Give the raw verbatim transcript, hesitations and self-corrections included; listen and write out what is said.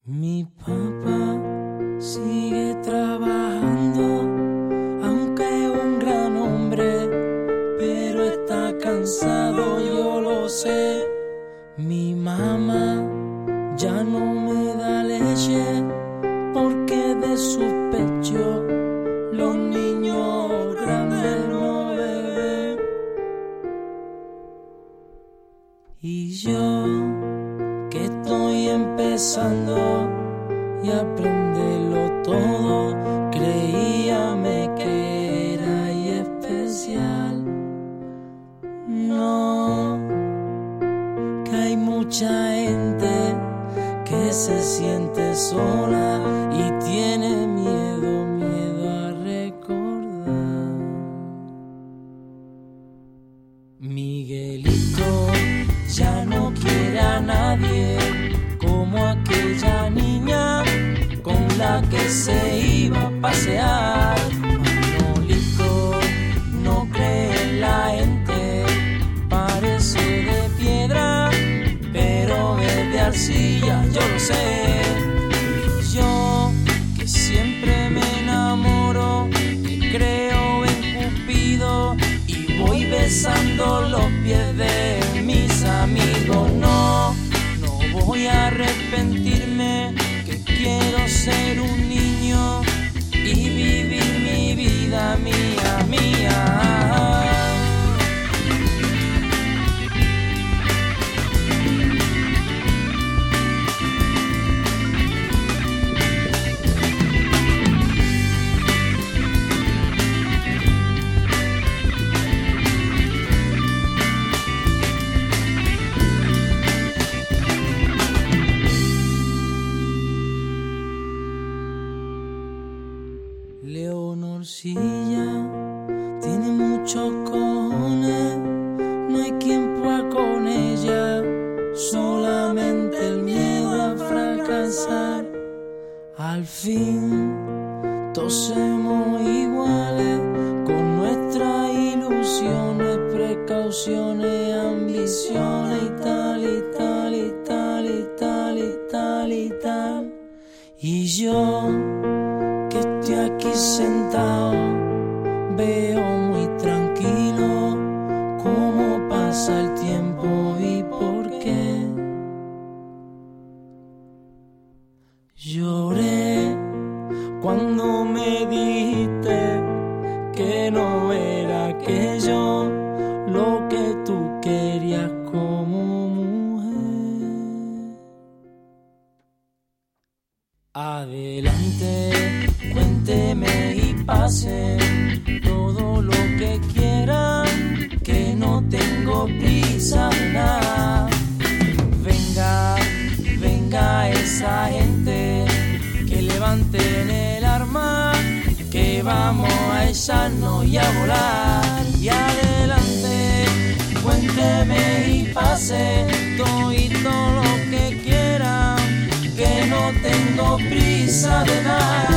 Mi papá sigue trabajando, aunque es un gran hombre, pero está cansado, yo lo sé. Mi mamá ya no me da leche, porque de su pecho los niños grandes no beben. Y yo, que estoy empezando y aprenderlo todo, creíame que era y especial. No, que hay mucha gente que se siente sola y tiene miedo, miedo a recordar. Miguelito ya no quiere a nadie, como aquella niña con la que se iba a pasear. Manolito no cree en la gente, parece de piedra, pero es de arcilla, yo lo sé. Y yo, que siempre me enamoro, que creo en Cupido y voy besando los pies de mis amigos. No, no voy a arrepentirme, que quiero ser un niño y vivir mi vida mía, mía. Leonorcilla tiene muchos cojones, no hay quien pueda con ella, solamente el miedo a fracasar. Al fin todos somos iguales, con nuestras ilusiones, precauciones, ambiciones y tal y tal y tal y tal y tal y tal. Y yo, que estoy aquí sentado, veo muy tranquilo cómo pasa el tiempo y por qué. Lloré cuando me dijiste que no era aquello lo que tú querías como mujer. Adelante, cuénteme y pase todo lo que quieran, que no tengo prisa de nada. Venga, venga esa gente, que levanten el arma, que vamos a echarnos y a volar. Y adelante, cuénteme y pase todo y todo lo que quieran, que no tengo prisa de nada.